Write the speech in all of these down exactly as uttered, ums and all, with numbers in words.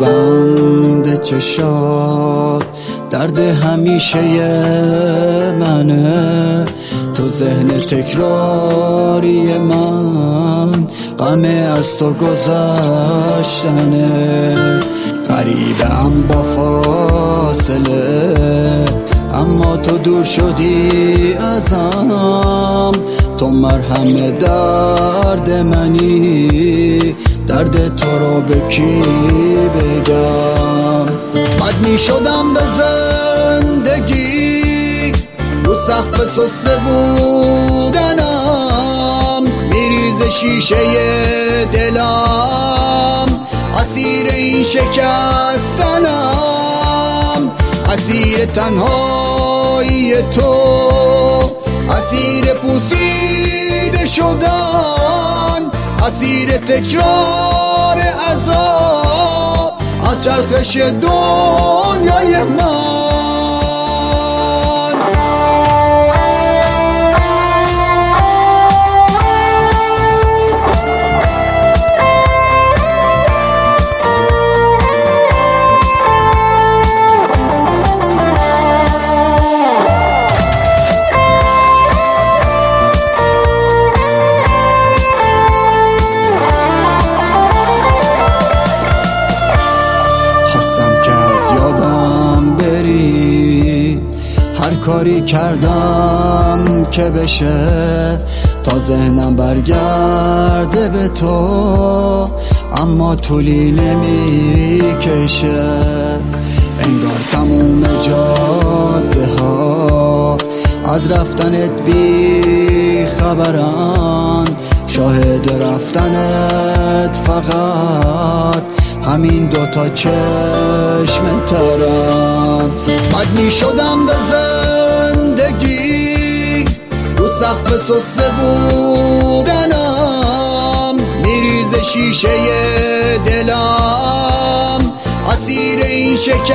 بند چشات درد همیشه منه، تو ذهن تکراری من، غم از تو گذشتنه. غریبم با فاصله اما تو دور شدی ازم، تو مرهم درد منی، درد تو رو به کی بگم؟ بد می شدم به زندگی، رو سقف سسته بودنم، میریز شیشه دلم، اسیر این شکستنم، اسیر تنهایی تو، اسیر پوسیده شدن، اسیر تکرار عذاب از چرخش دنیای من. هر کاری کردم که بشه تا ذهنم برگرده به تو، اما طولی نمیکشه. انگار تموم جاده ها از رفتنت بی خبرن، شاهد رفتنت فقط همین دوتا چشم ترن. بد می شدم به زندگی، رو سقف سسته بودنم، میریز شیشه دلم، اسیر این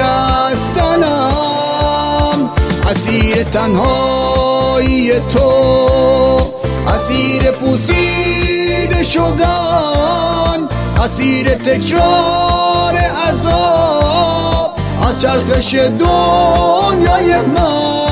شکستنم، اسیر تنهایی تو، اسیر پوسیده شدن، اسیر تکرار عذاب از چرخش دنیای من.